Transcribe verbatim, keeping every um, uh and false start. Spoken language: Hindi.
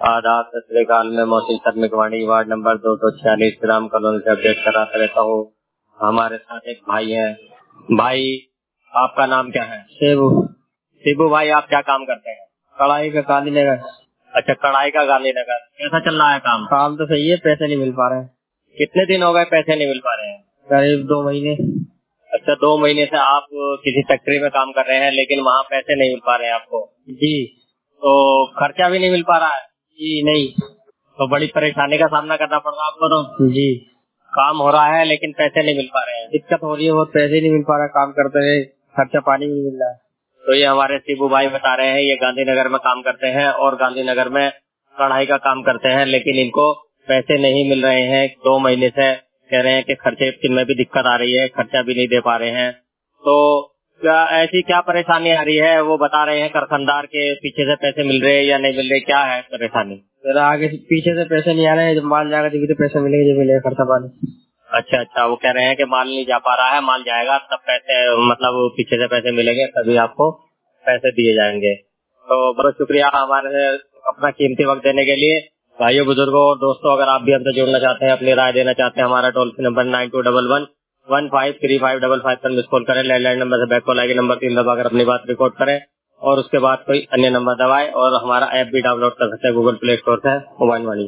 आदाब सत श्रीकाल। मैं मोहसिन शर्मिकवाणी वार्ड नंबर दो सौ छियालीस ग्राम कॉलोनी से अपडेट कराता रहता हूँ। हमारे साथ एक भाई है। भाई आपका नाम क्या है? सेबू। शिबू भाई, आप क्या काम करते हैं? कढ़ाई का गांधीनगर। अच्छा, कढ़ाई का गांधीनगर। कैसा चल रहा है काम? काम तो सही है, पैसे नहीं मिल पा रहे हैं। कितने दिन हो गए पैसे नहीं मिल पा रहे हैं? करीब दो महीने। अच्छा, दो महीने से आप किसी फैक्ट्री में काम कर रहे हैं लेकिन वहाँ पैसे नहीं मिल पा रहे हैं आपको? जी। तो खर्चा भी नहीं मिल पा रहा है? जी नहीं। तो बड़ी परेशानी का सामना करना पड़ रहा है आपको। तो जी। काम हो रहा है लेकिन पैसे नहीं मिल पा रहे हैं। दिक्कत हो रही है, बहुत पैसे नहीं मिल पा रहा, काम करते हुए खर्चा पानी नहीं मिल रहा है। तो ये हमारे शिबू भाई बता रहे हैं, ये गांधीनगर में काम करते हैं और गांधीनगर में कढ़ाई का काम करते हैं, लेकिन इनको पैसे नहीं मिल रहे हैं। दो महीने से कह रहे हैं कि खर्चे में भी दिक्कत आ रही है, खर्चा भी नहीं दे पा रहे हैं। तो क्या ऐसी क्या परेशानी आ रही है? वो बता रहे हैं कारखानदार के पीछे से पैसे मिल रहे हैं या नहीं मिल रहे, क्या है परेशानी? जरा आगे से पीछे से पैसे नहीं आ रहे हैं, जब माल जाएगा तभी तो पैसे मिलेंगे, जब मिलेगा खर्चा पानी। अच्छा अच्छा, वो कह रहे हैं कि माल नहीं जा पा रहा है, माल जाएगा तब पैसे, मतलब पीछे से पैसे मिलेंगे तभी आपको पैसे दिए जाएंगे। तो बहुत शुक्रिया हमारे अपना कीमती वक्त देने के लिए। भाइयों, बुजुर्गों और दोस्तों, अगर आप भी हमसे जुड़ना चाहते हैं, अपनी राय देना चाहते हैं, हमारा toll free number nine two double one one five three five double five पर मिस कॉल करें। लैंडलाइन नंबर से बैक कॉल आएगी, नंबर तीन दबाकर अपनी बात रिकॉर्ड करें और उसके बाद कोई अन्य नंबर दबाएं। और हमारा ऐप भी डाउनलोड कर सकते हैं गूगल प्ले स्टोर से, मोबाइल वाली।